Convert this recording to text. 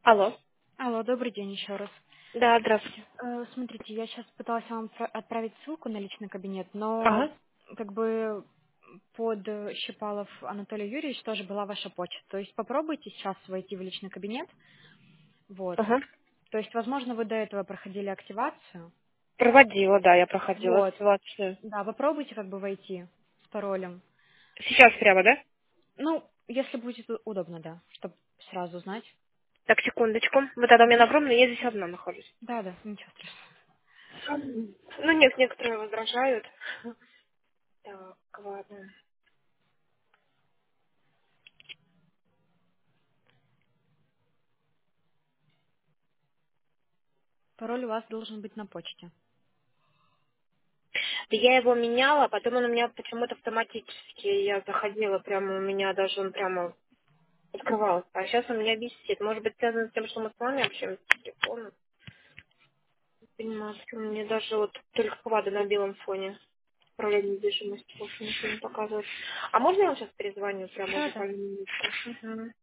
Алло. Алло, добрый день еще раз. Да, здравствуйте. Смотрите, я сейчас пыталась вам отправить ссылку на личный кабинет, но Ага, как бы под Щепалов Анатолий Юрьевич тоже была ваша почта. То есть попробуйте сейчас войти в личный кабинет. Вот. ага. То есть, возможно, вы до этого проходили активацию. Проводила, да, я проходила Вот. ситуацию. Да, попробуйте как бы войти с паролем. Сейчас прямо, да? Ну, если будет удобно, да, чтобы сразу знать. Так, секундочку. Вы тогда у меня Мгм. на огромной, я здесь одна нахожусь. Да, да, ничего страшного. Ну, нет, некоторые возражают. Так, ладно. Пароль у вас должен быть на почте. Я его меняла, потом он у меня почему-то автоматически, я заходила, прямо у меня даже он прямо открывался. А сейчас он у меня висит. Может быть, связано с тем, что мы с вами общаемся по телефону. Понимаю, что мне даже вот только квады на белом фоне. Управление недвижимостью больше ничего не показывает. А можно я вам сейчас перезвоню прямо Да, да. буквально минутку?